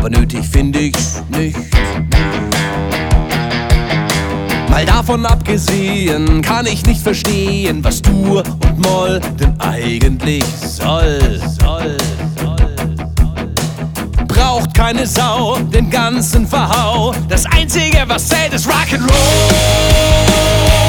aber nötig find ich's nicht. Mal davon abgesehen, kann ich nicht verstehen, was Dur und Moll denn eigentlich soll. Braucht keine Sau, den ganzen Verhau. Das Einzige, was zählt, ist Rock'n'Roll.